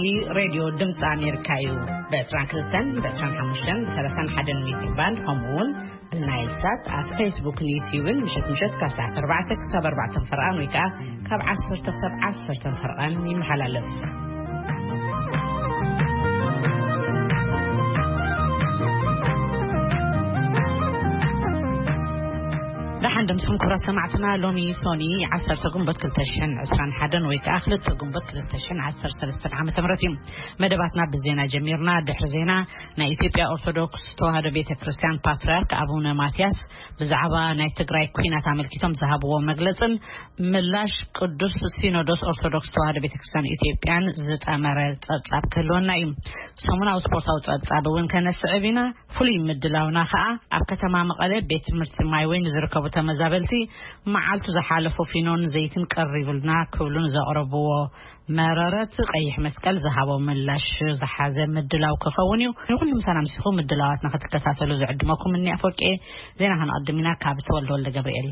راديو دمص أمريكا بأسران كلتن بأسران حمشتن بسلسان حدن ميتيبان همون بالنايل سات على فيسبوك نيوتيوبن مشت كاسع فربعتك سبر بعتن فرقان ويكا كاب عصر تسب عصر تنفرقان يمحلالف عندهم سكون كرة سمعتنا لومي سوني عصر تقنبت كلتشن عسران حدن ويك آخلت تقنبت كلتشن عصر سلسل عام تمرتين مدباتنا بالزينة جميرنا دحر زينة نا إثيوبيا أرثوذكس توهاد بيت كريستيان باتريرك أبونا ماتياس بزعبا نا تግራይ ኩናት አመልክቶም ዝሃብዎ መግለጽን ምላሽ ቅዱስ ሲኖዶስ ኦርቶዶክስ ተዋህዶ ቤተክርስቲያን ኢትዮጵያን ዝጠመረ ጸብጻብ ከሎና እዩ ሰሙናዊ ስፖርታዊ ጸብጻብ እውን ከነስዕቢና ፍሉይ ምድላውና ከዓ ኣብ ከተማ መቐለ ቤት ትምህርቲ ማይወይን ዝርከቡ ተመዛበልቲ መዓልቱ ዝሓለፈ ፊኖን ዘይትን ቀሪብልና ክብሉን ዘቕረብዎ መረረት ቀይሕ መስቀል ዝሃቦ ምላሽ ዝሓዘ ምድላው ክኸውን እዩ ንኹሉም ሰላም ሲኹም ምድላዋትና ክትከታተሉ ዝዕድመኩም እኒ ኣፈቂ ዜና ክንቀድሚና ካብ ተወልደ ገብርኤል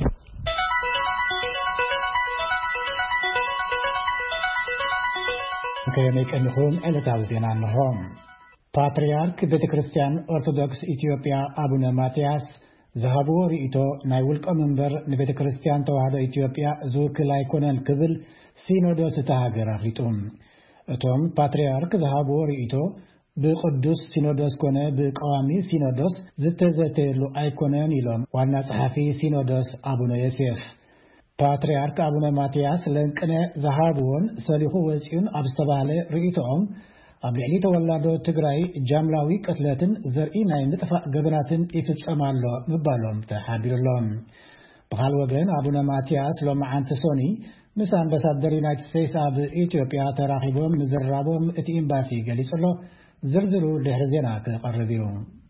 ከመይቀንኹም ዕለታዊ ዜና እንሆም ፓትርያርክ ቤተክርስቲያን ኦርቶዶክስ ኢትዮጵያ አቡነ ማትያስ ዝሃብዎ ርእይቶ ናይ ውልቀ መንበር ንቤተክርስቲያን ተዋህዶ ኢትዮጵያ ዝውክል ኣይኮነን ክብል ሲኖዶስ ተሃገር አፍሪጡም እቶም ፓትርያርክ ዝሃብዎ ርእይቶ ብቅዱስ ሲኖዶስ ኮነ ብቀዋሚ ሲኖዶስ ዝተዘተየሉ ኣይኮነን ኢሎም ዋና ጸሐፊ ሲኖዶስ አቡነ ዮሴፍ ፓትርያርክ አቡነ ማትያስ ለንቅነ ዝሃብዎን ሰሊኹ ወፂኡን ኣብ ዝተባህለ ርእይቶኦም ኣብ ልዕሊ ተወላዶ ትግራይ ጃምላዊ ቅትለትን ዘርኢ ናይ ምጥፋእ ገበናትን ይፍጸማሎ ምባሎም ተሓቢሩሎም ብኻል ወገን አቡነ ማትያስ ሎማዓንቲ ሶኒ ምስ ኣምባሳደር ዩናይትድ ስቴትስ ኣብ ኢትዮጵያ ተራኺቦም ምዝራቦም እቲ ኤምባሲ ገሊጹሎ ዝርዝሩ ድሕሪ ዜና ክቐርብ እዩ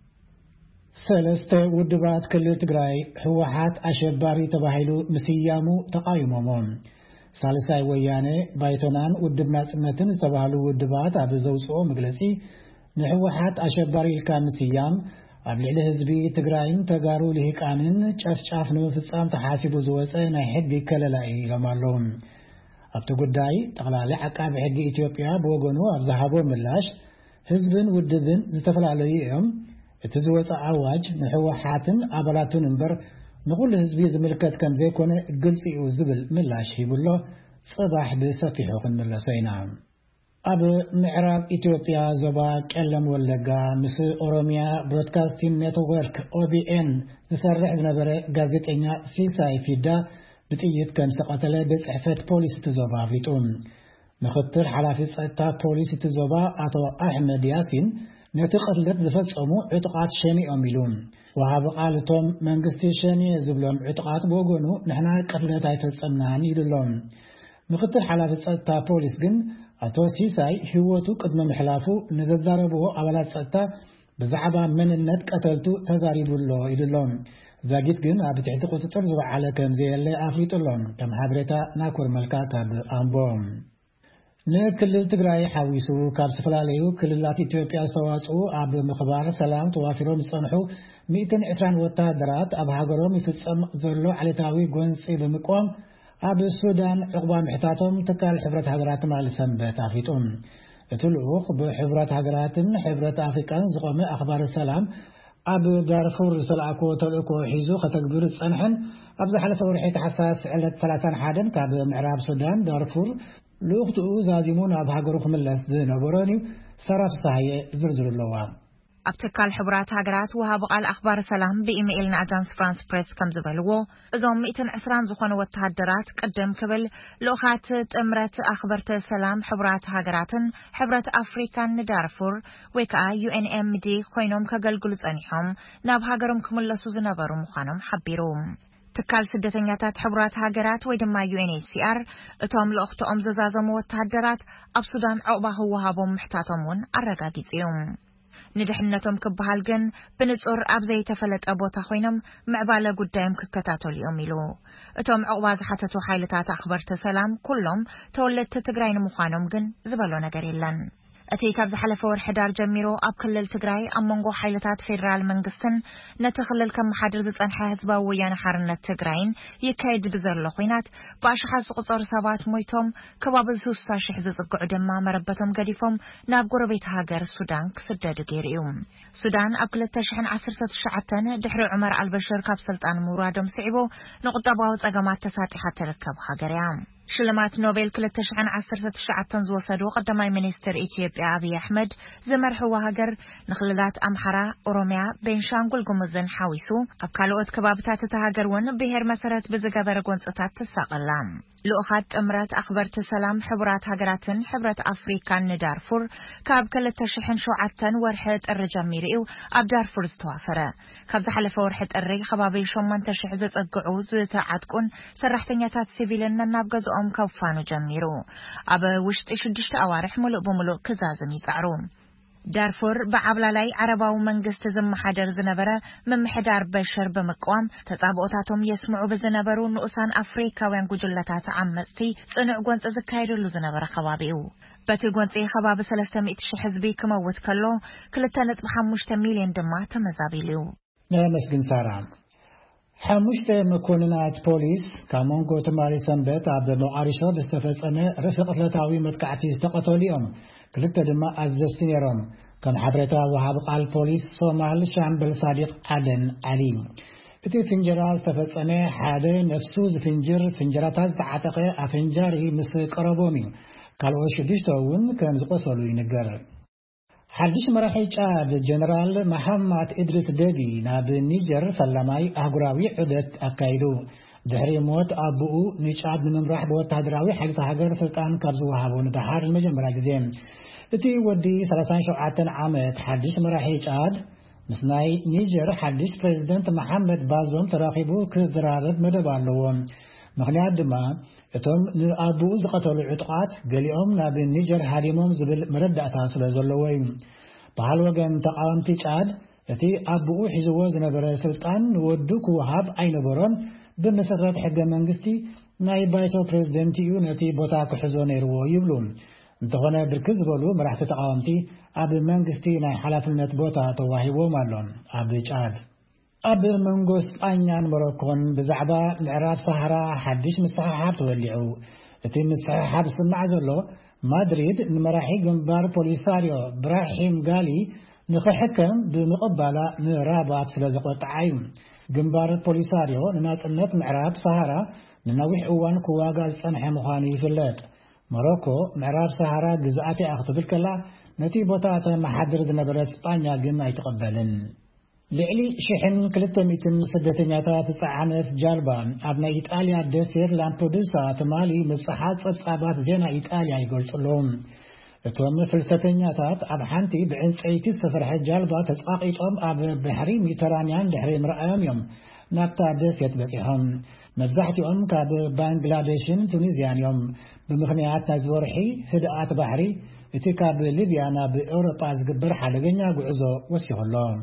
ሰለስተ ውድባት ክልል ትግራይ ህወሓት ኣሸባሪ ተባሂሉ ምስያሙ ተቃይሞሞም ሳልሳይ ወያኔ ባይቶናን ውድብ ናጽነትን ዝተባህሉ ውድባት ኣብ ዘውፅኦ መግለጺ ንህወሓት ኣሸባሪ ኢልካ ምስያም ኣብ ልዕሊ ህዝቢ ትግራይን ተጋሩ ልሂቃንን ጨፍጫፍ ንምፍጻም ተሓሲቡ ዝወፀ ናይ ሕጊ ከለላ ኢሎም ኣለዉ ኣብቲ ጉዳይ ጠቕላሊ ዓቃቢ ሕጊ ኢትዮጵያ ብወገኑ ኣብ ዝሃቦ ምላሽ ህዝብን ውድብን ዝተፈላለዩ እዮም እቲ ዝወፀ ኣዋጅ ንህወሓትን ኣባላቱን እምበር ንኹሉ ህዝቢ ዝምልከት ከም ዘይኮነ ግልጽ እዩ ዝብል ምላሽ ሂብሎ ጽባሕ ብሰፊሑ ክንመለሶ ኢና ኣብ ምዕራብ ኢትዮጵያ ዞባ ቀለም ወለጋ ምስ ኦሮሚያ ብሮድካስቲንግ ኔትወርክ OBN ዝሰርሕ ዝነበረ ጋዜጠኛ ሲሳይ ፊዳ ብጥይት ከም ዝተቐተለ ብጽሕፈት ፖሊስ ትዞባ አፍሊጡ ምክትል ሓላፊ ጸጥታ ፖሊስ ትዞባ አቶ ኣሕመድ ያሲን ነቲ ቅትለት ዝፈጸሙ ዕጡቃት ሸኒኦም ኢሉ ወሃብ ቃልቶም መንግስቲ ሸኒ ዝብሎም ዕጡቃት በወገኑ ንሕና ቅትለት ኣይፈጸምናን ኢሉሎም ምክትል ሓላፊ ጸጥታ ፖሊስ ግን አቶ ሲሳይ ህይወቱ ቅድመ ምሕላፉ ንዘዛረብዎ ኣባላት ጸጥታ ብዛዕባ መንነት ቀተልቱ ተዛሪቡሎ ኢሉሎም ዛጊት ግን ኣብ ትሕቲ ቁጥጥር ዝወዓለ ከም ዘየለ ኣፍሊጡሎም ከም ሓበሬታ ናኩር መልካ ካብ ኣምቦም ንክልል ትግራይ ሓዊሱ ካብ ዝተፈላለዩ ክልላት ኢትዮጵያ ዝተዋጽኡ ኣብ ምኽባር ሰላም ተዋፊሮም ዝጸንሑ 120 ወታደራት ኣብ ሃገሮም ይፍጸም ዘሎ ዓለታዊ ጎንፂ ብምቆም ኣብ ሱዳን ዕቁባ ምሕታቶም ትካል ሕብረት ሃገራት ማል ሰንበት ኣፍሊጡም እቲ ልኡኽ ብሕብረት ሃገራትን ሕብረት ኣፍሪቃን ዝቆመ ኣኽባር ሰላም ኣብ ዳርፉር ዝተላእኮ ተልእኮ ሒዙ ከተግብር ዝጸንሐን ኣብ ዝሓለፈ ወርሒ ታሕሳስ 31 ካብ ምዕራብ ሱዳን ዳርፉር ልኡኽትኡ ዛዚሙ ናብ ሃገሩ ክምለስ ዝነበሮን እዩ ሰራፍ ሳህየ ዝርዝሩ ኣለዋ ኣብ ትካል ሕብራት ሃገራት ወሃብ ቃል ኣኽባር ሰላም ብኢሜይል ንኣጃንስ ፍራንስ ፕሬስ ከም ዝበልዎ እዞም 120 ዝኾኑ ወተሃደራት ቅድም ክብል ልኡኻት ጥምረት ኣኽበርተ ሰላም ሕብራት ሃገራትን ሕብረት ኣፍሪካን ንዳርፉር ወይ ከዓ UNMD ኮይኖም ከገልግሉ ጸኒሖም ናብ ሃገሮም ክምለሱ ዝነበሩ ምዃኖም ሓቢሩ ትካል ስደተኛታት ሕብራት ሃገራት ወይ ድማ UNHCR እቶም ልኡኽትኦም ዘዛዘሙ ወተሃደራት ኣብ ሱዳን ዕቁባ ክወሃቦም ምሕታቶም እውን ኣረጋጊጹ እዩ ንድሕነቶም ክበሃል ግን ብንጹር ኣብ ዘይተፈለጠ ቦታ ኮይኖም ምዕባለ ጉዳዮም ክከታተሉ እዮም ኢሉ እቶም ዕቁባ ዝሓተቱ ሓይልታት ኣኽበርተ ሰላም ኩሎም ተወለድቲ ትግራይ ንምዃኖም ግን ዝበሎ ነገር የለን أتي كابز حلف ورحدار جميرو أبكل تجراي أمونغو حيلتات فيدرال منقسن نتخلل كم حدر بتنحى حزبا ويانا حرنا تجراين يكايد بزر لخوينات باش حاس قصر سبات مويتهم كباب السوسا شحزز القعدما مربتهم قديفهم ناب قربيت هاجر السودان كسدد غيريوم السودان أبكل تشحن 10 شعتن دحر عمر البشير كاب سلطان مرادم صعبو نقطباو تقامات تساتحة تركب هاجريام شلمات نوبل كل تشحن 10 شعتن زوسدو قدماي منستر إثيوبيا أبي أحمد زمرحو هاجر نخللات أمحرا أوروميا بينشانغول قمزن حاويسو أبكالوت كبابتات تهاجرون بهر مسارات بزقابر قنصتات تساقلام لأخات أمرات أخبرت سلام حبرات هاجراتن حبرات أفريقيا ندارفور كاب كل تشحن شعتن ورحت الرجاميريو أب دارفور استوافرة كابز حلف ورحت الري خبابي شومن تشحزت القعوز تعدكن سرحتنياتات سيفيلن نابغز أم كوفانو جميرو أب وشت شدشت أوارح ملو بملو كزازم يسعرون دارفور بعبلالاي عرباو منقست زم حجر زنبرة من محدار بشر بمقوام تطابقاتهم يسمعوا بزنبرو نقصان أفريقيا وينقو جلتات عمستي صنع قوانت زكايرو لزنبرة خوابيو باتل قوانت خواب 300 حزبي كموت كلو كلتانت 5 مليون دما تمزابيليو نمسكن سارام 5 مكونات بوليس كامونغو تماري سنبت عبد المعارشة بستفزأنا رفق ثلاثاوي متقعتي استقطوا اليوم كلتا دما أزدستنيرهم كان حبرتا وحابق على البوليس صومال شامبل صادق عدن عليم اتي فنجرال استفزأنا حادي نفسوز فنجراتات تعتقي أفنجاري مصر قربومي قالوا شديشتاون كان زقصلو ينقر حدش مراحي جاد جنرال محمد إدريس ديبي ناب نيجر فلماي أهقراوي عدت أكايدو دحري موت أبوه نيجاد من راح بوت هدراوي حق هاجر سلطان كرزو هابون بحار المجمرة جزين اتي ودي 3 عامت حدش مراحي جاد مسناي نيجر حدش بريزيدنت محمد بازوم تراقبو كزدرارد مدبالوهم مغنيات دما اتم نابو زقتلو عطقات قاليهم ناب نيجر هاريموم زبل مردأتا سلازولوين بحال وغن تقامتي جاد اتي ابو حزو زنبره سلطان ودوك وهاب اينبرون بمسرات حق منغستي ناي بايتو بريزيدنتيو نتي بوتا كحزو نيرو يبلون انتخونه بركز بولو مراحت تقامتي اب منغستي ناي حلافلنت بوتا تواهيبو مالون اب جاد اب منغوس انيان مروكون بزعبا العراق صحرا حدش مصححات تولعو اتي مصححات سمع زلو مدريد المراحي جنبار بوليساريو براحيم قالي نخحكم بمقبلة نرابات سلازقوة عين جنبار بوليساريو نناتنت معراب صحرا ننوح اوان كواغال صنح مخاني في اللات مروكو معراب صحرا جزءاتي اخطب الكلا نتي بوتاتا محادر دنبرات اسبانيا قمنا يتقبلن لعلي شحن 300 سدتنياتات تصعنت جالبان ابنا إيطاليا دسير لامبودوسا تمالي مبصحات صبصابات زينا إيطاليا يقولصلهم اتوم فلسطينياتات اب حنتي بعنصيتي سفرح جالبا تسقاقيطهم اب بحري ميترانيان دحري مرأيهم يوم نابتا دسيت بصيحهم مبزحتهم كاب بانجلاديشن تونيزيان يوم بمخنيات نزورحي هدئات بحري اتكاب ليبيانا بأوروبا زقبر حالغنيا قعزو وسيخلهم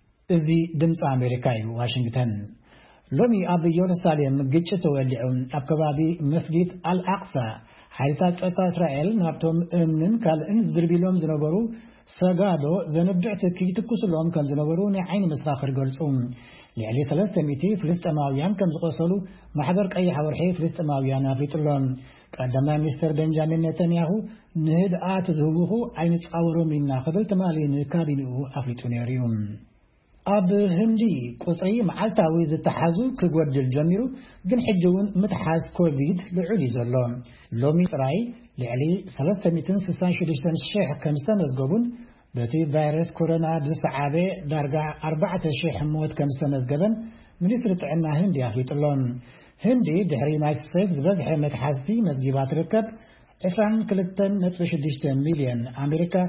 إذي دمس أمريكاي واشنطن لومي أبي يروساليم جيتش تولعون أبكبابي مسجد الأقصى حيث إسرائيل نابتهم أمنن كال إنز دربيلهم زنبرو ساقادو زنبدعت كي تكسلهم كم زنبرو نعين مساخر قرصهم لعلي 300 فلسطيناويان كم زقصلوا محبرك أي حورحي فلسطيناويان أفريطلهم قدما مستر بنجامين نتنياهو نهد آتزهوه عين تقاورو من ناخذ تمالين كابينه أفريطونيريوم اب هندي قصري معلتاوي زتحازو كغود الجميرو جن حجون متحاز كوفيد لعلي زلون لومي طراي لعلي 366 شيخ كم سنه زغبون بتي فيروس كورونا بسعابه درجه 4 شيخ موت كم سنه زغبن منستر طعنا هندي اخيطلون هندي دحري نايسفيس بزح متحازتي مزجبات ركب 22.6 مليون امريكا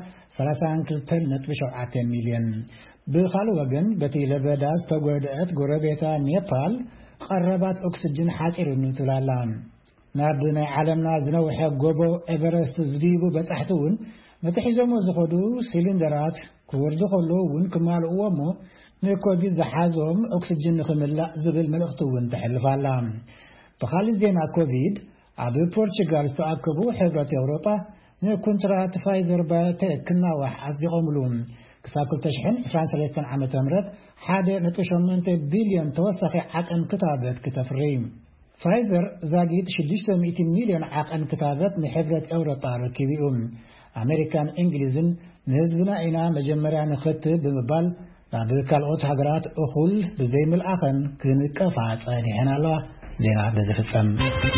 32.7 مليون بخالو وجن بتي لبداس تقودت غربيتا نيبال قربات أكسجين حاصر نتلالان نابدنا عالمنا زنوح غوبو إيفرست زديبو بتحتون متحزمو زخدو سيلندرات كوردو خلوون كمال أوامو نيكوبي زحازهم أكسجين نخملا زبل ملغتون تحلفالان بخالي زينا كوفيد عبو بورتشغال استأكبو حبرة أوروبا نكونترات فايزر بتكنا واحد يقوملون كساكل تشحن 23 عام تمرت حادة نتشمنت بليون توسخي عقن كتابات كتفريم فايزر زاقيت 600 مليون عقن كتابات نحبرة أوروبا ركبيهم أمريكان إنجليزن نهزبنا إنا مجمرة نخط بمبال بالكالوت هجرات أخول بزيم الأخن كن كفاة صانعنا الله زينا بزفتم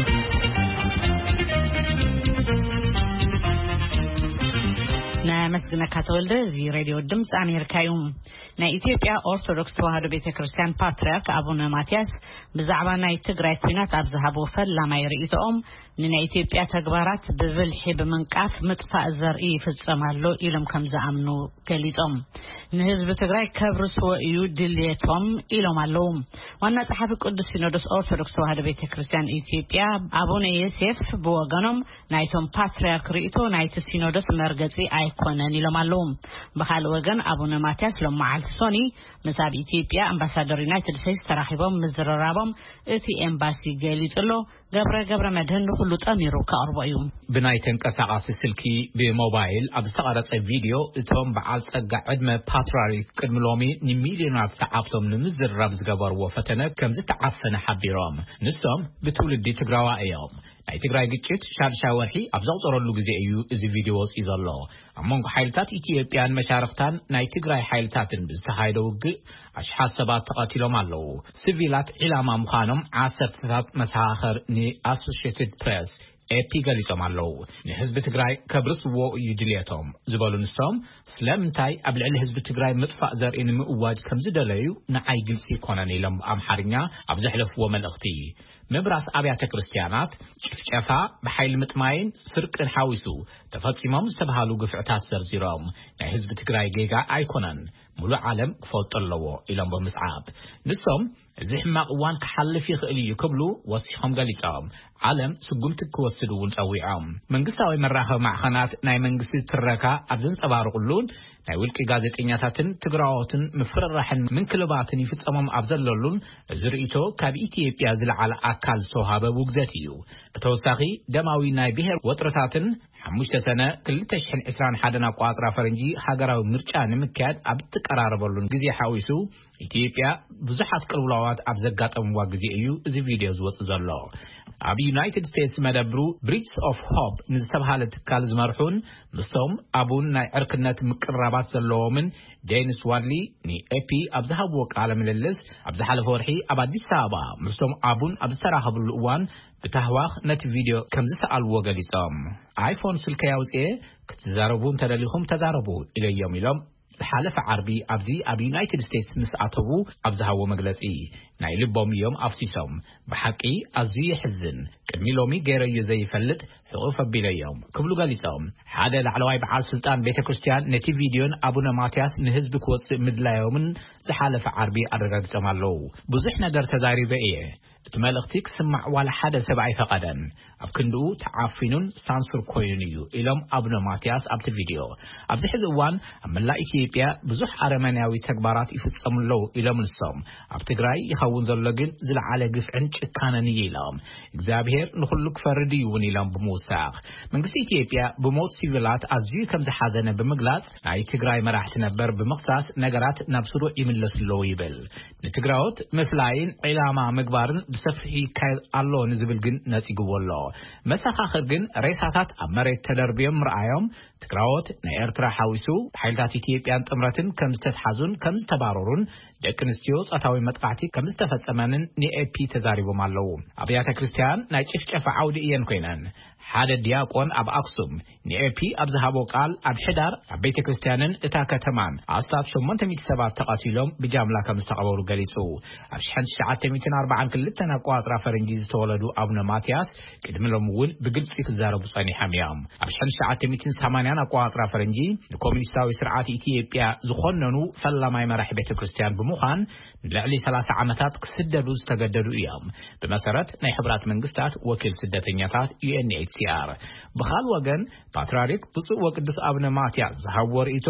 مسجنا كاتولد زي راديو الدمس أمريكا يوم نا إثيوبيا أرثوذكس توحدو بيت كريستيان باتريرك أبونا ماتياس بزعبا نا تግራይ ኩናት ኣብ ዝሃበው ፈላማ ይርእቶም ንና ኢትዮጵያ ተግባራት ብብልሒ በመንቃፍ ምጥፋእ ዘርኢ ይፍጸማሉ ኢሎም ከም ዝኣምኑ ገሊጾም ንህዝብ ትግራይ ከብርስዎ እዩ ድልየቶም ኢሎም ኣለው ዋና ጸሓፊ ቅዱስ ሲኖዶስ ኦርቶዶክስ ተዋህዶ ቤተ ክርስቲያን ኢትዮጵያ አቡነ ዮሴፍ በወገኖም ናይቶም ፓትርያርክ ርእቶ ናይቲ ሲኖዶስ መርገጺ ኣይኮነን ኢሎም ኣለው በኻል ወገን አቡነ ማቲያስ ለማዓልቲ ሶኒ መሳብ ኢትዮጵያ አምባሳደር ዩናይትድ ስቴትስ ተራኺቦም ምዝረራቦም እቲ ኤምባሲ ገሊጽሎ ገብረ መድህን ሁሉ ጠሚሩ ከአርባዩ ብናይ ተንቀሳቃሲ ስልኪ ብሞባይል ኣብ ዝተቀረጸ ቪድዮ እቶም በዓል ጸጋ ዕድመ ፓትርያርክ ቅድሚሎሚ ንሚልዮናት ሰዓብቶም ንምዝራብ ዝገበርዎ ፈተነ ከም ዝተዓፈነ ሓቢሮም ንሶም ብትውልዲ ትግራዋ እዮም ናይ ትግራይ ግጭት ሻድሻይ ወርሒ ኣብ ዘቕፀረሉ ግዜ እዩ እዚ ቪድዮ ወፂኡ ዘሎ ኣብ መንጎ ሓይልታት ኢትዮጵያን መሻርክታን ናይ ትግራይ ሓይልታትን ብዝተኻየደ ውግእ ኣሽሓት ሰባት ተቐቲሎም ኣለዉ ሲቪላት ዒላማ ምዃኖም ዓሰርተታት መሰኻኽር ንኣሶሺየትድ ፕሬስ ኤፒ ገሊጾም ኣለዉ ንህዝቢ ትግራይ ከብርስዎ እዩ ድልየቶም ዝበሉ ንሶም ስለምንታይ ኣብ ልዕሊ ህዝቢ ትግራይ ምጥፋእ ዘርኢ ንምእዋጅ ከም ዝደለዩ ንዓይ ግልፂ ይኮነን ኢሎም ብኣምሓርኛ ኣብ ዘሕለፍዎ መልእኽቲ مبراس أبيات كريستيانات شفشفا بحيل متماين سرقن حاوسو تفصيمهم استبهالو قفعتات زرزيرهم نحزب تقراي جيجا ايكونان ملو عالم فوت اللوو إلهم بمسعاب نسهم زحمة قوان كحلف يخيلي يكبلو وصيحهم قليسهم عالم سقمتك وصدو ونسويعهم من قصاوي مراها مع خانات ناي من قصي تركا أبزن سبارقلون ناي ولكي غازت إنياتاتن تقراواتن مفررحن من كلباتن يفتسامم أبزللون زرئيتو كاب إثيوبيا زل على أكال صحابة وقزاتيو بتوساقي دماوي ناي بهر وطرتاتن حموشت سنة كل تشحن إسران حدنا قواطرة فرنجي حقراو مرچان مكاد أبتك أراربولون قزي حاويسو إثيوبيا بزحات كالولاوات أبزقات أمواق قزي أيو زي فيديوز وصزالله أب يونايتد ستيتس مدبرو بريتس أوف هوب نزسبها لتكال زمارحون مستوم أبون ناي عرقنات مقربات زلومن دينيس وارلي ني أبي أبزها بوك عالم اللس أبزها لفورحي أبادي سابا مستوم أبون أبزتراها بالقوان بتهواخ نت فيديو كم زسأل وغاليسام آيفون سلكياوز كتزاربون تدليهم تزاربو إلى يوم يلوم حالف عربي أبزي أبي يونايتد ستيتس نسعتبو أبزها ومجلسي ناي لبوم يوم أفسيسهم بحقي أزي حزن كميلومي غير يزي فلت حقوف بليوم كبلو غاليسهم هذا العلواي بعال سلطان بيت كريستيان نتي فيديون أبونا ماتياس نهزب كوس مدلا يومن زحالف عربي أرغاق زمالو بزحنا در تزاري بإيه تمالختيك سمع ولا حدا سبعي فقدا أبكندو تعافينون سانسور كوينيو إلهم أبونا ماتياس أبت فيديو أبزح زوان أملا إثيوبيا بزح أرمانياوي تكبارات يفتصم له إلهم الصم أبتقراي يخون زلقن زل على قفعن شكانني إلهم إكزابهر نخلق فرديون إلهم بموساق من قصة إثيوبيا بموت سيفيلات أزيو كم زحادنا بمقلاس ناي تقراي مراح تنبر بمقصاص نقرات نبصرو إملس اللويبل نتقراوت مثلاين علامة مقبارن بسفحي كايل الله نزبل جن ناسي قوالله مساخ آخر جن ريساتات أمريت تدربيهم رأيهم تقراوت نايرترا حاويسو حيلتات إثيوبيان تمرتن كم ستحازون كم ستبارورون دكن استيوز أتاوي متقعتي كم استفسمانن ني أبي تزاريبو مالو أبيات كريستيان نايتشف شفا عودي إيان كوينان حاد دياقون أب أقسم ني أبي أبزهابو قال أب حدار أبيت كريستيانن إتاكا تمان أصاب شمان تميت سبات تقاتيلهم بجاملا كم استقبولو قليسو أبشحن شعات تميتين أربعان كلتنا قواطرا فرنجيز تولدو أبنا ماتياس كدملهم ول بقلت في تزاربو صاني حميام أبشحن شعات تميتين سامانيان قواطرا فرنجي الكومينستاوي سرعات إثيوبيا زخوننو فلا ما يمرح بيت كريستيان مخان لعلي 3 عامات كسددوا استجددوا ايام بمسارات ناي حبرات منغستات وكيل سدتنياتات UNHCR بخال وغن باتراريك بصو وقدس ابن ماتياس زهور ايتو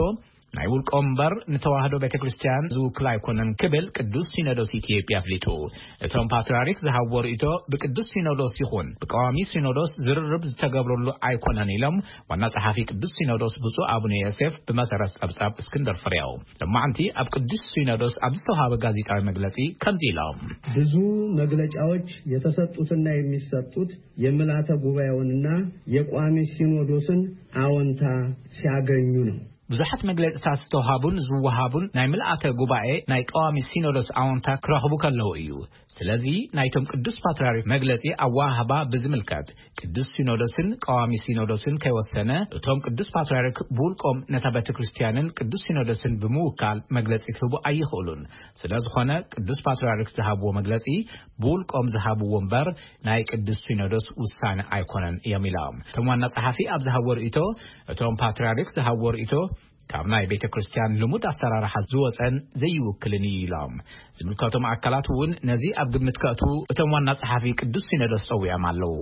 ናይውል ቆምበር ንተዋህዶ ቤተክርስቲያን ዝውክል አይኮነን ክብል ቅዱስ ሲኖዶስ ኢትዮጵያ ፍሊቱ እቶም ፓትርያርክ ዝሃወሩ ኢቶ በቅዱስ ሲኖዶስ ይኹን በቋሚ ሲኖዶስ ዝርርብ ዝተገብረሉ አይኮነን ኢሎም ዋና ጸሐፊ ቅዱስ ሲኖዶስ ብፁዕ አቡነ ዮሴፍ በመሰረት ጸብጻብ እስክንድር ፍሬው ለማንቲ አብ ቅዱስ ሲኖዶስ አብስተውሃበ ጋዜጣዊ መግለጺ ከምዚ ኢሎም ብዙ መግለጫዎች የተሰጡትና የሚሰጡት የምልዓተ ጉባኤውንና የቋሚ ሲኖዶስን አዎንታ ሲያገኙ ነው ብዙሓት መግለጽታት ዝተውሃቡን ዝወሃቡን ናይ ምልአተ ጉባኤ ናይ ቋሚ ሲኖዶስ አዎንታ ክረኽቡ ከለው እዩ ስለዚ ናይቶም ቅዱስ ፓትርያርክ መግለጺ አዋሃባ ብዝምልከት ቅዱስ ሲኖዶስን ቋሚ ሲኖዶስን ከይወሰነ እቶም ቅዱስ ፓትርያርክ ቡልቆም ነታ ቤተክርስቲያንን ቅዱስ ሲኖዶስን ብምውካል መግለጺ ክህቡ ኣይኽእሉን ስለዝኾነ ቅዱስ ፓትርያርክ ዝሃብዎ መግለጺ ቡልቆም ዝሃብዎ እምበር ናይ ቅዱስ ሲኖዶስ ውሳነ ኣይኮነን እዮም ኢሎም እቶም ዋና ጸሓፊ ኣብ ዝሃብዎ ርእይቶ እቶም ፓትርያርክ ዝሃብዎ ርእይቶ ካብ ናይ ቤተክርስቲያን ልሙድ አሰራርሓ ዝወፀን ዘይውክልን ኢሎም ዝምልከቶም አካላት እውን ነዚ ኣብ ግምት ከእቱ እቶም ዋና ጸሓፊ ቅዱስ ሲኖዶስ ጠውዮም ኣለው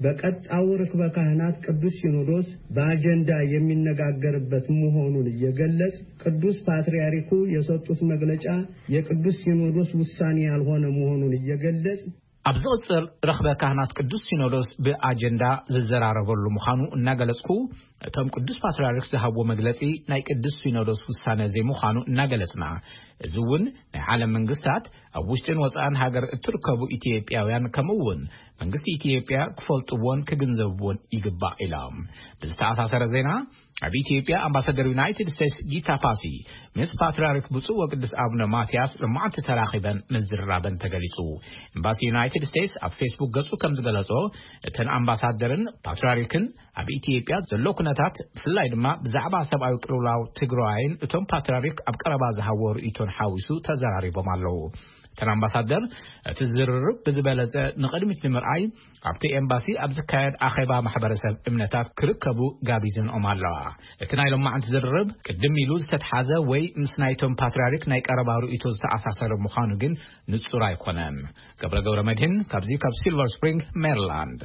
በቀጣው ርክበ ካህናት ቅዱስ ሲኖዶስ በአጀንዳ የሚነጋገርበት መሆኑን እየገለጽ ቅዱስ ፓትርያርኩ የሰጡት መግለጫ የቅዱስ ሲኖዶስ ውሳኔ ያልሆነ መሆኑን እየገለጽ አብዘውጽር ረኽበ ካህናት ቅዱስ ሲኖዶስ በአጀንዳ ዝዘራረበሉ ምዃኑ እናገለጽኩ እቶም ቅዱስ ፓትርያርክ ዝሃብዎ መግለጺ ናይ ቅዱስ ሲኖዶስ ውሳነ ዘይምዃኑ እናገለጽና እዚ እውን ናይ ዓለም መንግስታት ኣብ ውሽጥን ወጻእን ሃገር እትርከቡ ኢትዮጵያውያን ከምኡውን መንግስቲ ኢትዮጵያ ክፈልጥዎን ክግንዘብዎን ይግባእ ኢሎም ብዝተኣሳሰረ ዜና ኣብ ኢትዮጵያ አምባሳደር ዩናይትድ ስቴትስ ጊታ ፓሲ ምስ ፓትርያርክ ብፁዕ ወቅዱስ አቡነ ማትያስ ለማዓንቲ ተራኺበን ምዝራበን ተገሊጹ ኤምባሲ ዩናይትድ ስቴትስ ኣብ ፌስቡክ ገጹ ከም ዝገለጾ እተን አምባሳደርን ፓትርያርክን ኣብ ኢትዮጵያ ዘሎ ኩነታት ብፍላይ ድማ ብዛዕባ ሰብኣዊ ቅልውላው ትግራይን እቶም ፓትርያርክ ኣብ ቀረባ ዝሃብዎ ርእይቶን ሓዊሱ ተዘራሪቦም ኣለው እተን አምባሳደር እቲ ዝርርብ ብዝበለጸ ንቅድሚት ንምርኣይ ኣብቲ ኤምባሲ ኣብ ዝካየድ ኣኼባ ማሕበረሰብ እምነታት ክርከቡ ጋቢዝንኦም ኣለዋ እቲ ናይ ሎማዓንቲ ዝርርብ ቅድም ኢሉ ዝተተሓዘ ወይ ምስ ናይቶም ፓትርያርክ ናይ ቀረባ ርእይቶ ዝተኣሳሰረ ምዃኑ ግን ንጹር ኣይኮነን ገብረ መድህን ካብዚ ካብ ሲልቨር ስፕሪንግ ሜሪላንድ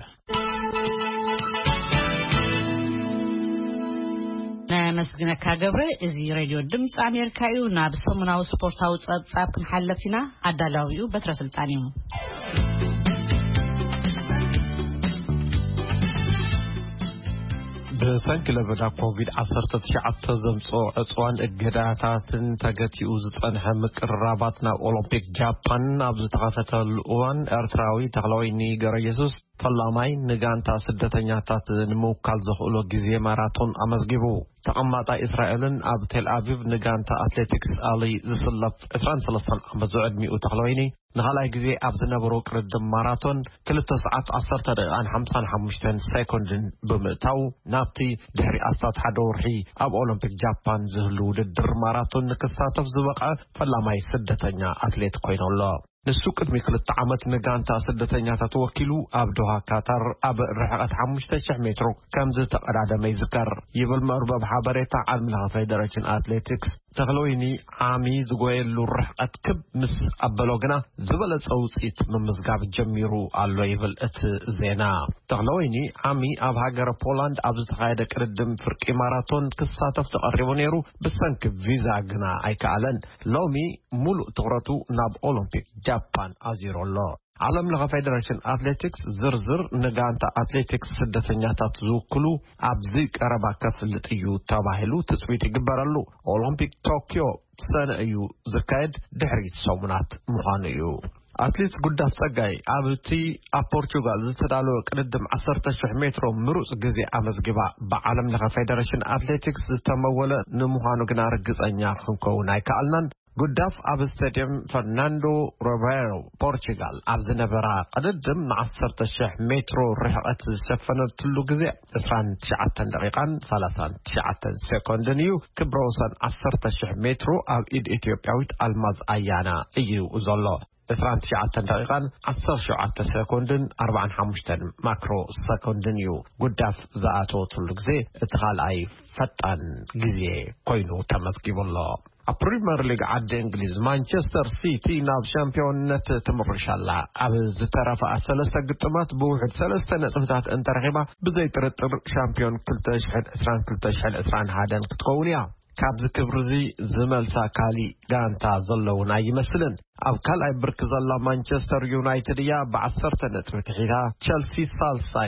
መስግነካ ገብረ እዚ ሬድዮ ድምጽ አሜሪካ እዩ ናብ ሰሙናዊ ስፖርታዊ ጸብጻብ ክንሓለፍና አዳላዊው በትረስልጣን እዩ በሰንክ ለበዳ ኮቪድ-19 ዘምጾ ዕጽዋን እገዳታትን ተገቲኡ ዝጸንሐ ምቅርራባት ናብ ኦሎምፒክ ጃፓን ኣብ ዝተኸፈተሉ እዋን ኤርትራዊ ተክለወይኒ ገብረ ኢየሱስ ፈላማይ ንጋንታ ስደተኛታት ንምውካል ዘኽእሎ ጊዜ ማራቶን አመዝጊቡ ተቀማጣ እስራኤልን ኣብ ቴል አቪቭ ንጋንታ አትሌቲክስ አሊ ዝስለፍ 23 ዓመት ዕድሚኡ ተክለወይኒ ንኻልኣይ ጊዜ ኣብ ዝነበሮ ቅርድም ማራቶን 2 ሰዓት 10 ደቂቃን 55 ሰኮንድን ብምእታው ናብቲ ድሕሪ ኣስታት ሓደ ወርሒ ኣብ ኦሎምፒክ ጃፓን ዝህሉ ውድድር ማራቶን ንክሳተፍ ዝበቃ ፈላማይ ስደተኛ አትሌት ኮይኑ ኣሎ ንሱ ቅድሚ 2 ዓመት ንጋንታ ስደተኛታት ወኪሉ ኣብ ዶሃ ካታር ኣብ ርሕቀት 5000 ሜትሮ ከም ዝተቀዳደመ ይዝከር ይብል መርበብ ሓበሬታ ዓለም ለኸ ፌደሬሽን አትሌቲክስ ተክለወይኒ ዓሚ ዝጎየሉ ርሕቀት ክብ ምስ ኣበሎ ግና ዝበለጸ ውጽኢት ምምዝጋብ ጀሚሩ ኣሎ ይብል እቲ ዜና ተክለወይኒ ዓሚ ኣብ ሃገር ፖላንድ ኣብ ዝተኻየደ ቅርድም ፍርቂ ማራቶን ክሳተፍ ተቐሪቡ ነይሩ ብሰንኪ ቪዛ ግና ኣይከኣለን ሎሚ ሙሉእ ትኹረቱ ናብ ኦሎምፒክ ጃፓን አዚሮሎ ዓለም ለኸ ፌደሬሽን አትሌቲክስ ዝርዝር ንጋንታ አትሌቲክስ ስደተኛታት ዝውክሉ ኣብዚ ቀረባ ከፍልጥ እዩ ተባሂሉ ትጽቢት ይግበረሉ ኦሎምፒክ ቶኪዮ ሰነ እዩ ዝካየድ ድሕሪ ሰሙናት ምዃኑ እዩ አትሌት ጉዳፍ ጸጋይ ኣብቲ ኣብ ፖርቹጋል ዝተዳለወ ቅድድም 10000 ሜትሮ ምሩጽ ጊዜ አመዝግባ በዓለም ለኸ ፌደሬሽን አትሌቲክስ ዝተመወለ ንምዃኑ ግና ርግጸኛ ክንከውን ኣይከኣልናን ጉዳፍ ኣብ ስታዲየም ፈርናንዶ ሮቤሮ ፖርቹጋል ኣብ ዝነበራ ቅድድም ን10000 ሜትሮ ርሕቀት ዝሸፈነትሉ ጊዜ 29 ደቂቃን 39 ሰኮንድን እዩ ክብረ ወሰን 10000 ሜትሮ ኣብ ኢድ ኢትዮጵያዊት አልማዝ አያና እዩ ዘሎ 29 ደቂቃን 17 ሰኮንድን 45 ማክሮ ሰኮንድን እዩ ጉዳፍ ዝኣተወትሉ ጊዜ እቲ ካልኣይ ፈጣን ጊዜ ኮይኑ ተመዝጊቡሎ ፕሪሚየር ሊግ ዓዲ እንግሊዝ ማንቸስተር ሲቲ ናብ ሻምፒዮንነት ትምርሻላ ኣብ ዝተረፈ 3 ግጥማት ብውሕድ 3 ነጥብታት እንተረኺባ ብዘይ ጥርጥር ሻምፒዮን 2020-2021 ክትከውን እያ ካብዚ ክብርዚ ዝመልሳ ካሊ ጋንታ ዘለውና ይመስልን ኣብ ካልኣይ ብርኪ ዘላ ማንቸስተር ዩናይትድ እያ ብ10 ነጥቢ ትሒዛ ቸልሲ ሳልሳይ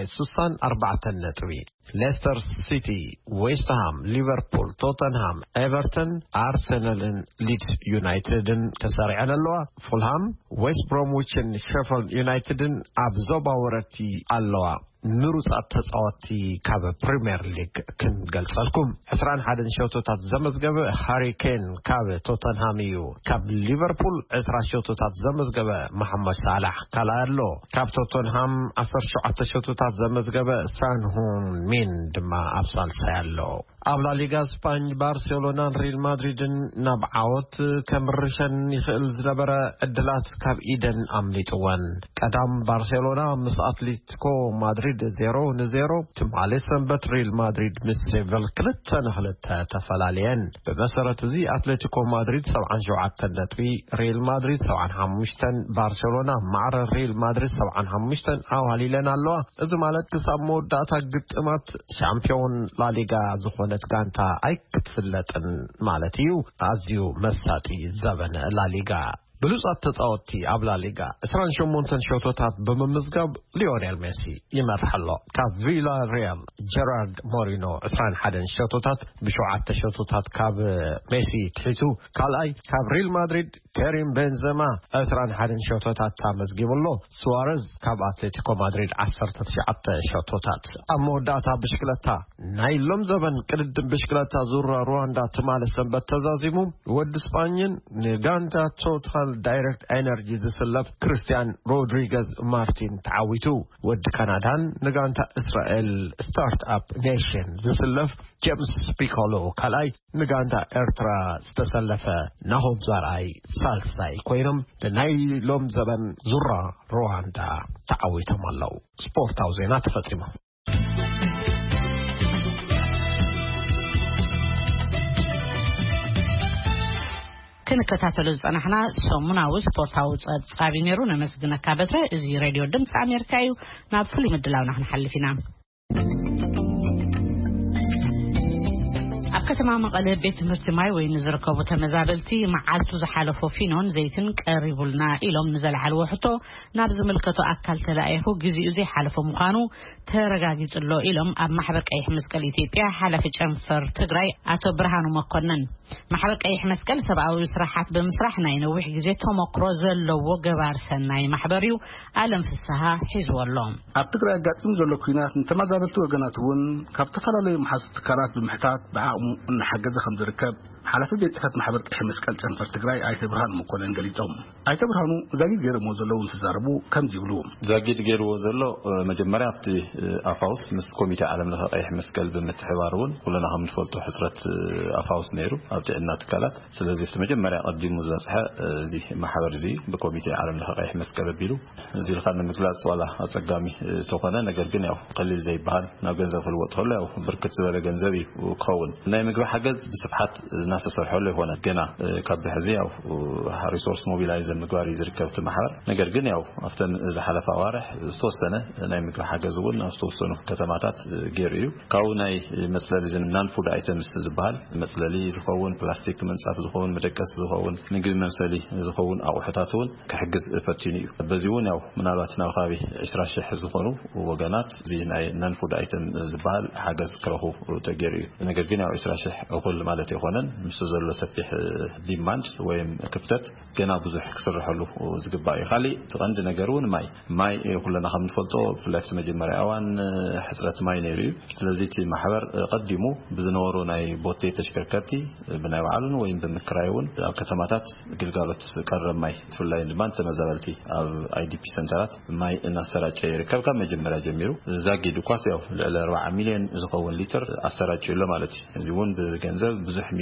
64 ነጥቢ ሌስተር ሲቲ ዌስት ሃም ሊቨርፑል ቶተንሃም ኤቨርተን አርሰናልን ሊድስ ዩናይትድን ተሰሪዐን ኣለዋ ፉልሃም ዌስት ብሮምዊችን ሼፊልድ ዩናይትድን ኣብ ዞባ ወረርቲ ኣለዋ ምሩጻት ተጻወቲ ካብ ፕሪሚየር ሊግ ክንገልጸልኩም 21 ሸውቶታት ዘመዝገበ ሃሪ ኬን ካብ ቶተንሃም እዩ ካብ ሊቨርፑል 20 ሸውቶታት ዘመዝገበ መሐመድ ሳላህ ካላሎ ካብ ቶተንሃም 17 ሸውቶታት ዘመዝገበ ሳንሁን ሚን ድማ ኣብሳልሳይ ኣሎ ኣብ ላ ሊጋ ስፓኝ ባርሴሎና ሪል ማድሪድን ናብ ዓወት ከምርሸን ይኽእል ዝነበረ ዕድላት ካብ ኢደን ኣምሊጥወን ቀዳም ባርሴሎና ምስ አትሌቲኮ ማድሪድ 0-0 ትማሊ ሰንበት ሪል ማድሪድ ምስ ሴቪል 2-2 ተፈላለየን በመሰረት እዚ አትሌቲኮ ማድሪድ 77 ነጥቢ ሪል ማድሪድ 75 ባርሴሎና ማዕረ ሪል ማድሪድ 75 ኣዋሊለን ኣለዋ እዚ ማለት ክሳብ መወዳእታ ግጥማት ሻምፒዮን ላ ሊጋ ዝኾነ ጋንታ ኣይክትፍለጥን ማለት እዩ ኣዝዩ መሳጢ ዘበነ ላ ሊጋ ብሉጻት ተጻወቲ ኣብ ላ ሊጋ 28 ሸውቶታት በመምዝጋብ ሊዮኔል ሜሲ ይመርሐሎ ካብ ቪላ ሪያል ጀራርድ ሞሪኖ 21 ሸውቶታት ብ7 ሸውቶታት ካብ ሜሲ ትሒቱ ካልኣይ ካብ ሪል ማድሪድ ከሪም ቤንዘማ 21 ሸውቶታት ተመዝጊብሎ ሱዋሬዝ ካብ አትሌቲኮ ማድሪድ 19 ሸውቶታት ኣብ መወዳእታ ብሽክለታ ናይ ሎም ዘበን ቅድድም ብሽክለታ ዙር ሩዋንዳ ትማሊ ሰንበት ተዛዚሙ ወዲ ስፓኝን ንጋንታ ቶታል ዳይሬክት ኤነርጂ ዝስለፍ ክርስቲያን ሮድሪገዝ ማርቲን ተዓዊቱ ወዲ ካናዳን ንጋንታ እስራኤል ስታርት አፕ ኔሽን ዝስለፍ ጄምስ ፒኮሎ ካልኣይ ንጋንታ ኤርትራ ዝተሰለፈ ናሆም ዛርኣይ ሳልሳይ ኮይኖም ናይ ሎም ዘበን ዙራ ሩዋንዳ ተዓዊቶም ኣለዉ ስፖርታዊ ዜና ተፈጺሙ ክንከታተሉ ዝጸናሕና ሰሙናዊ ስፖርታዊ ጸብጻቢ ነይሩ ነመስግነካ በትረ እዚ ሬድዮ ድምፂ ኣሜሪካ እዩ ናብ ፍሉይ ምድላውና ክንሓልፍ ኢና ከተማ መቀለ ቤት ትምህርቲ ማይ ወይ ንዝርከቡ ተመዛበልቲ መዓልቱ ዝሓለፈ ፊኖን ዘይትን ቀሪቡልና ኢሎም ንዘለዓል ወሕቶ ናብ ዝምልከቱ አካል ተላኢሁ ግዚኡ ዘይሓለፈ ምዃኑ ተረጋጊፅሎ ኢሎም ኣብ ማሕበር ቀይሕ መስቀል ኢትዮጵያ ሓላፊ ጨንፈር ትግራይ አቶ ብርሃኑ መኮነን ማሕበር ቀይሕ መስቀል ሰብኣዊ ስራሓት በመስራሕ ናይ ነዊሕ ግዜ ተሞክሮ ዘለዎ ገባር ሰናይ ማሕበር እዩ ዓለም ፍስሓ ሒዝወሎ ኣብ ትግራይ ጋጥም ዘሎ ኩናት ተመዛበልቲ ወገናት እውን ካብ ተፈላለዩ ማሕበር ትካላት ብምሕታት ብዓቕሙ እንሓገዘ ከም ዝርከብ ሓላፊ ቤት ጽሕፈት ማሕበር ቀይሕ መስቀል ጨንፈር ትግራይ ኣይተ ብርሃኑ መኮነን ገሊጾም ኣይተ ብርሃኑ ዛጊድ ገይሮሞ ዘለዉ እንትዛረቡ ከም ይብሉ ዛጊድ ገይርዎ ዘሎ መጀመርያ ኣብቲ ኣፋውስ ምስ ኮሚቴ ዓለም ለኸ ቀይሕ መስቀል ብምትሕባር እውን ኩለና ከም ንፈልጦ ሕፅረት ኣፋውስ ነይሩ ኣብ ጥዕና ትካላት ስለዚ እቲ መጀመርያ ቀዲሙ ዝበፅሐ እዚ ማሕበር እዚ ብኮሚቴ ዓለም ለኸ ቀይሕ መስቀል ኣቢሉ እዚ ልካ ንምግላጽ ዋላ ኣጸጋሚ ተኾነ ነገር ግን ያው ቀሊል ዘይበሃል ናብ ገንዘብ ክልወጥ ከሎ ያው ብርክት ዝበለ ገንዘብ እዩ ክኸውን ናይ ምግቢ ሓገዝ ብስፍሓት ናሰሰርሐሉ ይሆነ ገና ካብ ሕዚ ያው ሪሶርስ ሞቢላይዝ ምግባር ይዝርከብት ማሕበር ነገር ግን ያው አፍተን ዝሓለፈ ኣዋርሕ ዝተወሰነ ናይ ምግቢ ሓገዝ እውን ኣብ ዝተወሰኑ ከተማታት ገይሩ እዩ ካብኡ ናይ መጽለሊ ናን ፉድ ኣይተምስ ዝበሃል መጽለሊ ዝኸውን ፕላስቲክ መንጻፍ ዝኸውን መደቀስ ዝኸውን ምግቢ መምሰሊ ዝኸውን ኣቑሑታት እውን ክሕግዝ ፈቲኑ እዩ በዚ እውን ያው ምናልባት ናብ ከባቢ 20,000 ዝኾኑ ወገናት እዚ ናይ ናን ፉድ ኣይተም ዝበሃል ሓገዝ ክረኽቡ ተገይሩ እዩ ነገር ግን ያው 20,000 እኹል ማለት ይኾነን ምስ ዘሎ ሰፊሕ ዲማንድ ወይም ክፍተት ገና ብዙሕ ክስርሐሉ ዝግባእ እዩ ካሊ ትቐንዲ ነገር እውን ማይ ኩለና ከም ንፈልጦ ፍላይፍቲ መጀመርያ እዋን ሕፅረት ማይ ነይሩ እዩ ስለዚ እቲ ማሕበር ቀዲሙ ብዝነበሩ ናይ ቦቴ ተሽከርከርቲ ብናይ ባዕሉን ወይም ብምክራይ እውን ኣብ ከተማታት ግልጋሎት ቀረብ ማይ ፍላይ ድማ ተመዛበልቲ ኣብ አይዲፒ ሰንተራት ማይ እናሰራጨ ይርከብ ካብ መጀመርያ ጀሚሩ ዛጊድ ኳስ ያው ልዕሊ 4 ሚልዮን ዝኸውን ሊትር ኣሰራጭ ኣሎ ማለት እዩ እዚ እውን ብገንዘብ ብዙሕ ሚልዮን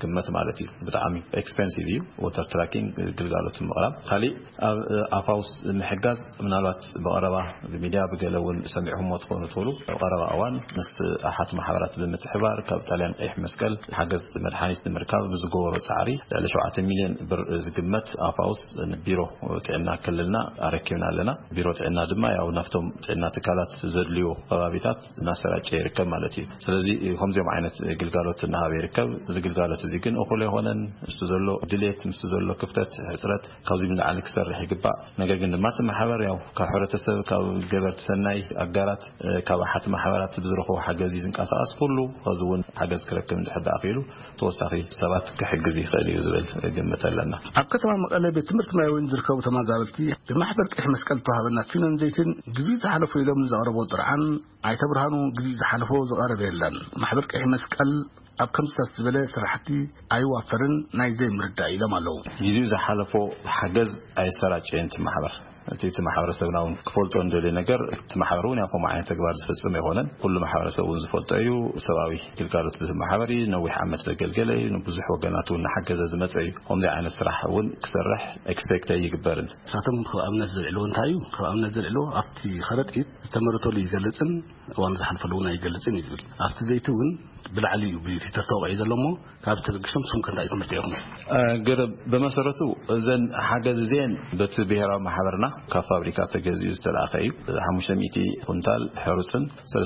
ዝግመት ማለት እዩ ብጣዕሚ ኤክስፔንሲቭ እዩ water tracking ግልጋሎት ምቕራብ ካሊ ኣፋውስ ምሕጋዝ ምናልባት በቀረባ በሚድያ በገለውን ሰሚዕሁም ወጥኾኑ ተሉ ቀረባ ኣዋን ምስ ኣሓት ማሕበራት ብምትሕባር ካብ ጣልያን ቀይሕ መስቀል ሓገዝ መድሓኒት ንምርካብ ብዝገበሮ ጻዕሪ ለ 7 ሚልዮን ብር ዝግመት ኣፋውስ ቢሮ ጥዕና ክልልና ኣረኪብና ኣለና ቢሮ ጥዕና ድማ ያው ናፍቶም ጥዕና ትካላት ዘድልዩ ከባቢታት ናሰራጨ ይርከብ ማለት እዩ ስለዚ ከምዚኦም ዓይነት ግልጋሎት እናሃበ ይርከብ ዝግልጋሎት እዚ ግን እኹል ይሆነን እሱ ዘሎ ድሌት ምስ ዘሎ ክፍተት ሕጽረት ካብዚ ምንዓል ክሰርሕ ይግባእ ነገር ግን ድማ ማሕበር ያው ካብ ሕብረተሰብ ካብ ገበርቲ ሰናይ ኣጋራት ካብ ኣሓት ማሕበራት ብዝረኽቦ ሓገዝ ዝንቀሳቐስ ኩሉ ከዝውን ሓገዝ ክረክብ እንድሕር ኣኺሉ ተወሳኺ ሰባት ክሕግዝ ይኽእል እዩ ዝብል ግምት ኣለና ኣብ ከተማ መቐለ ቤት ትምህርቲ ማይወን ዝርከቡ ተመዛበልቲ ብማሕበር ቀይሕ መስቀል ተዋሃበና ፊኖን ዘይትን ግዜ ዝሓለፉ ኢሎም ዝቐረቦ ጥርዓን ኣይተብርሃኑ ግዜ ዝሓለፎ ዝቐረበ የለን ማሕበር ቀይሕ መስቀል ኣብ ከምስታት ዝበለ ስራሕቲ ኣይዋፈርን ናይ ዘይምርዳእ ኢሎም ኣለዉ ግዜ ዝሓለፎ ሓገዝ ኣይሰራጨን ማሕበር እቲ ማሕበረሰብና እውን ክፈልጦ እንደለ ነገር እቲ ማሕበሩን ያው ማዓነት ተግባር ዝፈጽም ይሆነን ኩሉ ማሕበረሰቡን ዝፈልጦ እዩ ሰብኣዊ ግልጋሎት ዝህብ ማሕበር እዩ ነዊሕ ዓመት ዘገልገለ እዩ ብዙሕ ወገናቱ እናሓገዘ ዝመጽ እዩ ከምዚ ዓይነት ስራሕ እውን ክሰርሕ ኤክስፔክት ይግበርን ሳቶም ኣብነት ዝልዕሉ እንታይ እዩ ኣብነት ዝልዕሉ ኣብቲ ከረጢት ዝተመረተሉ ይገልጽን እዋን ዝሓልፈሉ እውን ኣይገልጽን ይብል ኣብቲ ዘይቲ እውን ብላዕሊ እዩ ብተተወዒ ዘሎሞ ካብ ተበግሶም ስም ከንታይ ትምህርቲ ይኹም ገረ በመሰረቱ እዘን ሓገዝ ዘን በቲ ብሄራዊ ማሕበርና ካብ ፋብሪካ ተገዝኡ ዝተላኸ እዩ 500 ኩንታል ሕሩፅን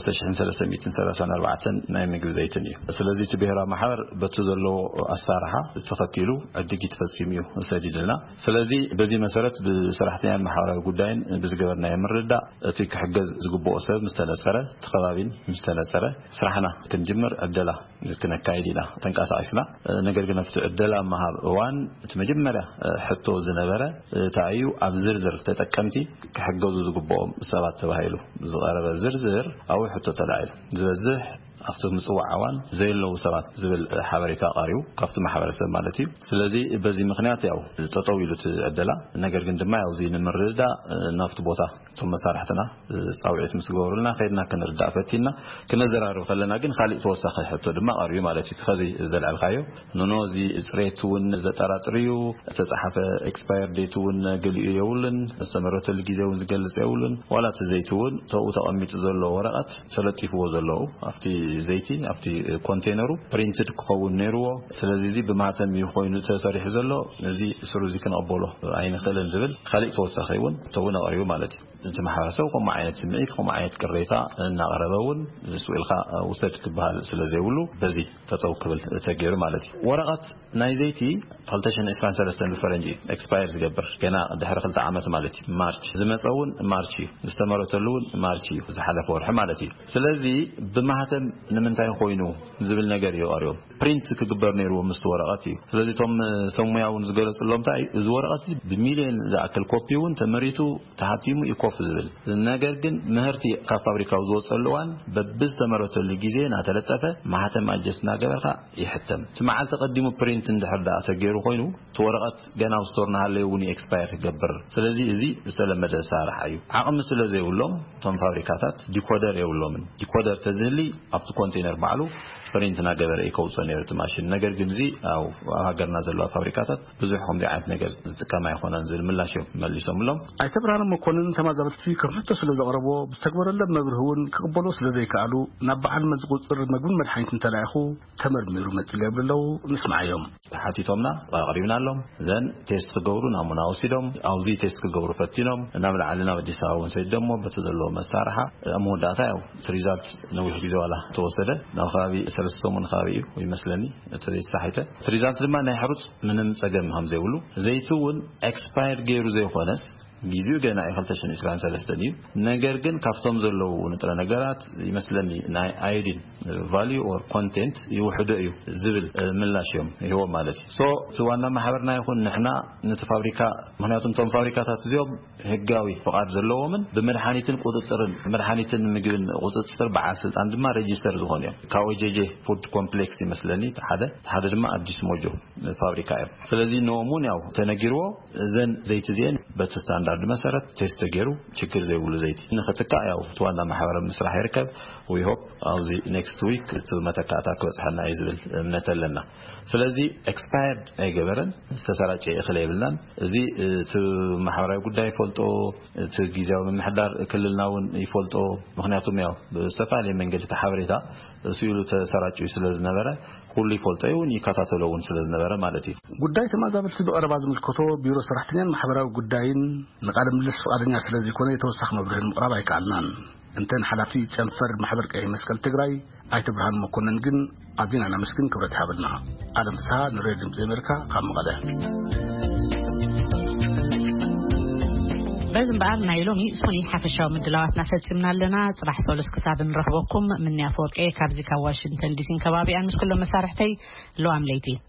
3334 ናይ ምግቢ ዘይትን እዩ ስለዚ እቲ ብሄራዊ ማሕበር በቲ ዘለዎ ኣሳራሓ ተኸቲሉ ዕድጊት ፈጺሙ እዩ ሰዲድልና ስለዚ በዚ መሰረት ብሰራሕተኛን ማሕበራዊ ጉዳይን ብዝገበርና የምርዳእ እቲ ክሕገዝ ዝግብኦ ሰብ ምስተነጸረ ተኸባቢን ምስተነጸረ ስራሕና ክንጅምር ዕደላ ክንካይድ ኢና ተንቀሳቂስና ነገር ግን ኣብቲ ዕደላ ማሃብ እዋን እቲ መጀመርያ ሕቶ ዝነበረ ታዩ ኣብ ዝርዝር ተጠቀምቲ ክሕገዙ ዝግብኦም ሰባት ተባሂሉ ዝቐረበ ዝርዝር ኣብ ሕቶ ተላዒሉ ዝበዝሕ ኣብቲ ምጽዋዕ እዋን ዘይለው ሰባት ዝብል ሓበሬታ ቀሪቡ ካብቲ ማሕበረሰብ ማለት እዩ ስለዚ በዚ ምኽንያት ያው ተጠው ኢሉ ዕደላ ነገር ግን ድማ ያው እዚ ንምርዳ ናፍቲ ቦታ ቶም መሳርሕትና ጻውዒት ምስ ገበሩልና ኸይድና ክንርዳእ ፈቲና ክነዘራርብ ከለና ግን ካልእ ተወሳኺ ሕቶ ድማ ቀሪቡ ማለት እዩ ተኸዚ ዘልዓልካዮ ኖዚ ጽሬቱን ዘጠራጥርዩ ተጻሓፈ ኤክስፓየር ዴቱን ገሊኡ የውልን ዝተመረተሉ ግዜውን ዝገልጽ የውልን ወላ ተዘይቱን ተው ተቐሚጡ ዘሎ ወረቐት ተለጢፍዎ ዘለዎ ኣብቲ ዘይቲ ኣብቲ ኮንቴነሩ ፕሪንትድ ክኸውን ነይርዎ ስለዚ እዚ ብማህተም ይኾይኑ ተሰሪሕ ዘሎ እዚ ስሩዚ ክንቀበሎ ኣይንኽእልን ዝብል ካልእ ተወሳኺ እውን ተውን ቀሪቡ ማለት እዩ እቲ ማሕበረሰብ ከምኡ ዓይነት ስምዒት ከምኡ ዓይነት ቅሬታ እናቐረበውን ስኡልካ ውሰድ ክበሃል ስለዘይብሉ በዚ ተጠው ክብል ተገይሩ ማለት እዩ ወረቐት ናይ ዘይቲ 2023 ብፈረንጂ ኤክስፓየር ዝገብር ገና ድሕሪ 2 ዓመት ማለት እዩ ማርች ዝመፀውን ማርች እዩ ዝተመረተሉን ማርች እዩ ዝሓለፈ ወርሒ ማለት እዩ ስለዚ ብማህተም ንምንታይ ኮይኑ ዝብል ነገር ይቀርዮም ፕሪንት ክግበር ነይርዎ ምስ ወረቐት እዩ ስለዚ ቶም ሰሙያውን ዝገለጽሎም ታይ እዚ ወረቐት ብሚልዮን ዝኣክል ኮፒውን ተመሪቱ ተሓቲሙ ይኮፍ ዝብል ነገር ግን ምህርቲ ካብ ፋብሪካው ዝወጸሉዋን በብዝ ተመረተሉ ግዜ ናተለጠፈ ማህተም ኣጀስና ገበርካ ይሕተም ትማዓል ተቀዲሙ ፕሪንት እንድሕርዳ ተገይሩ ኮይኑ ተወረቐት ገና ስቶርና ሃለውን ኤክስፓየር ይገብር ስለዚ እዚ ዝተለመደ ሳራሕ እዩ ዓቕሚ ስለዘይብሎም ቶም ፋብሪካታት ዲኮደር የብሎምን ዲኮደር ተዝህሊ ኣብቲ ኮንቴነር ባዕሉ ፕሪንት ናገበረ ይከውጽ ነይሩ ማሽን ነገር ግን እዚ ኣብ ሃገርና ዘለዋ ፋብሪካታት ብዙሕ ከምዚ ዓይነት ነገር ዝጥቀማ ይኾናን ዝብል ምላሽ መሊሶምሎም ኣይተብራህኑ መኮንን ተመዛበልቲ ከፍቶ ስለዘቕረቦ ብዝተግበረሎም መብርህውን ክቕበሎ ስለዘይከኣሉ ናብ በዓል መዝቁፅር ምግብን መድሓኒትን ተላኢኹ ተመርሚሩ መፅል የብለው ንስማዓዮም ተሓቲቶምና ቀሪብናሎም ዘን ቴስት ክገብሩ ናሙና ወሲዶም ኣብዚ ቴስት ክገብሩ ፈቲኖም ናብ ላዕልና ኣዲስ ኣበባ እውን ሰይዶሞ በቲ ዘለዎ መሳርሓ መወዳእታ ያው ሪዛልት ነዊሕ ግዜ ዋላ ተወሰደ ናብ ከባቢ ሰለስቶምን ከባቢ እዩ ይመስለኒ እቲ ዘይተሳሒተ ሪዛልት ድማ ናይ ሕሩፅ ምንም ፀገም ከም ዘይብሉ ዘይቱ እውን ኤክስፓየር ገይሩ ዘይኾነስ ጊዜው ገና 2023 እዩ ነገር ግን ካፍቶም ዘለው ንጥረ ነገራት ይመስለኒ ናይ አዮዲን ቫልዩ ኦር ኮንቴንት ይውሕዱ እዩ ዝብል ምላሽዮም ይሄው ማለት ሶ ዋና ማሕበርና ይኹን ንሕና ነቲ ፋብሪካ ምክንያቱም ቶም ፋብሪካታት እዚኦም ህጋዊ ፍቃድ ዘለዎምን ብመድሓኒትን ቁጥጥርን መድሓኒትን ምግብን ቁጥጥር በዓል ስልጣን ድማ ሬጂስተር ዝኾኑ እዮም ካኦጄጄ ፉድ ኮምፕሌክስ ይመስለኒ ሓደ ድማ አዲስ ሞጆ ፋብሪካ እዩ ስለዚ ነሙን ያው ተነጊርዎ ዘን ዘይት ዜን በስታንዳርድ መሰረት ቴስት ገሩ ችግር ዘይብሉ ዘይቲ ንኸተካ ያው ተዋና ማህበረ መስራህ ይርከብ we hope አውዚ next week መተካታ ከወጽሐና ይዝብል እምነተለና ስለዚህ expired አይገበረን ተሰራጨ ይخلይብልናን እዚ ማህበራዊ ጉዳይ ፈልጦ ጊዜው መምሕዳር ክልልናውን ይፈልጦ ምክንያቱም ያው በስተፋለ መንገድ ተሐብሬታ እሱሉ ተሰራጨ ስለዝነበረ ሁሉ ይፈልጦ ይሁን ይከታተለውን ስለዝነበረ ማለት እዩ ጉዳይ ተማዛብልት በቀረባ ዝምልከቶ ቢሮ ሰራሕተኛን ማህበራዊ ጉዳይን ነቃለ ምልስ ፈቃደኛ ስለዚህ ኮነ የተወሰخ መብርህን ምቅራብ አይካልናን እንተን ሐላፊ ጨንፈር ማህበር ቀይ መስቀል ትግራይ አይተ ብርሃን መኮንን ግን አዲናና መስኪን ክብረት ያብልና ዓለም ሰሃ ንሬድም አሜሪካ ካመቀለ በዝምባር ናይሎሚ ሶኒ ሓፈሻው ምድላዋትና ፈጽምና ኣለና ጽባሕ 3 ክሳብ ንረኽበኩም ምን ያፈወርቀ ካብዚ ካብ ዋሽንግተን ዲሲ ከባቢያን ምስ ኩሎም መሳርሕተይ ለዋም ለይቲ